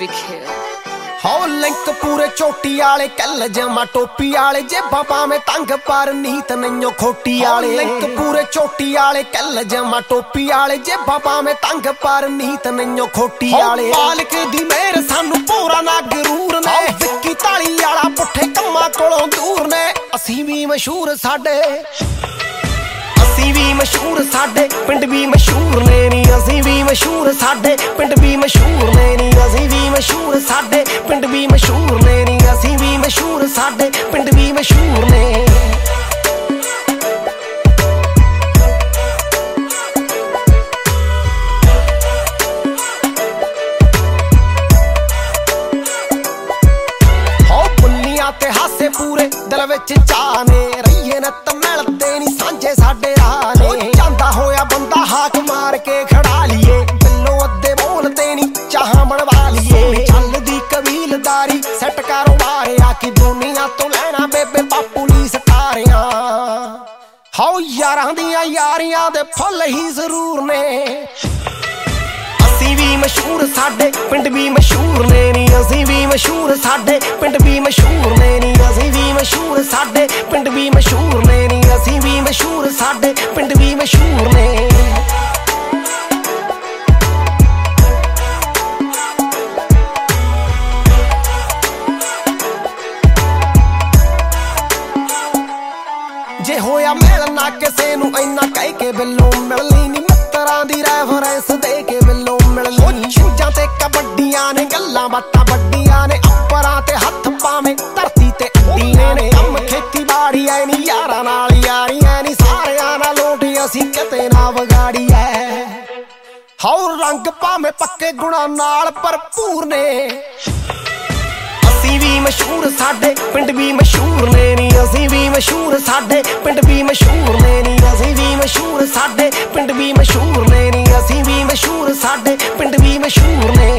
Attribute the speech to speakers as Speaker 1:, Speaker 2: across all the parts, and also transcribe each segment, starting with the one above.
Speaker 1: Epic Hill।
Speaker 2: हो link पूरे चोटी आले कल जमा टोपी आले जे बाबा में तंग पर नीत नहीं खोटी आले। लिंक पूरे चोटी आले कल जमा टोपी आले जे बाबा में तंग पर नीत नहीं खोटी आले। मालिक दी मेहर सानू पूरा ना गरूर ने विक्की ताली आला पुठे कम्मा कोलों दूर ने। असी भी मशहूर साडे मशहूर साडे पिंड भी मशहूर ने नी। असी भी मशहूर साडे पिंड भी मशहूर ने नी। असी भी मशहूर साडे पिंड भी मशहूर ने नी। असी भी मशहूर साडे पिंड भी मशहूर ने। हो बुल्लियां ते हासे पूरे दिल विच चाह ने रहीए न त मिलदे नी सांझे साडे जांदा होया बंदा हाक मार के खड़ा लिए बिल्लो अद्धे बोलते नी चाह बनवा लिए। चलदी कबीलदारी सैट कारोबार आकी दुनिया तो लेना बेबे बापू ली सतारियां। हो यारां दियां यारियां दे फुल ही जरूर ने। असी भी मशहूर साडे पिंड भी मशहूर ने नी। असी भी मशहूर साडे पिंड भी मशहूर ने नी। असी भी मशहूर साडे पिंड भी मशहूर ने नी। असी भी मशहूर साडे पिंड भी मशहूर ने। जे होया मिलना किसे नू इन्ना कह के बिल्लो मिलनी नी। मित्तरां दी रेफरेंस दे के बिल्लो मिलनी। छिंजां ते कबड्डियां ने गल्लां बातां बड्डियां ने। अपरां ते हत्थ पावें धरती ते अड्डियां ने। कम खेती बाड़ी ऐ नी यारां नाल यारियां नी। सारियां नाल लोट असीं किते ना विगाड़ी ऐ। हो रंग भावें पक्के गुणां नाल भरपूर ने। असी भी मशहूर साडे पिंड भी मशहूर ने नी। असी भी मशहूर साडे पिंड भी मशहूर ने नी। असी भी मशहूर साडे पिंड भी मशहूर ने नी। असी भी मशहूर साडे पिंड भी मशहूर ने।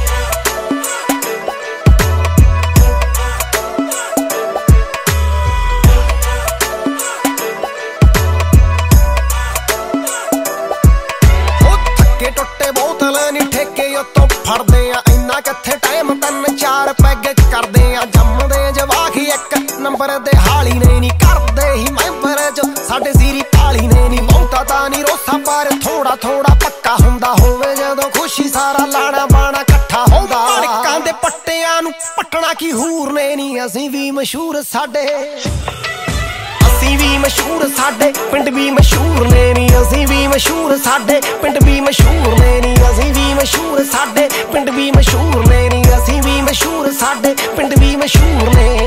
Speaker 2: थके टुटे बोतल नी ठेके उत्तों फड़दे आ। इन्ना किथे टाइम 3-4 पैग करदे आ। जम्मदे जवाक एक नंबर दे हाली ने नी। करदे ही मैंबर जो साडे सीरी पाली ने नी। बहुता तां नी रोसा पर थोड़ा थोड़ा पक्का हुंदा होवे जदों खुशी सारा लाना बाना कट्ठा हुंदा। मड़कां दे पट्टियां नू पटना की हूर ने नी। असी भी मशहूर साडे असी भी मशहूर साडे पिंड भी मशहूर ने नी। असी भी मशहूर साडे पिंड भी मशहूर ने नी। असी भी मशहूर साडे पिंड भी मशहूर ने नी। असी भी मशहूर साडे पिंड भी मशहूर ने।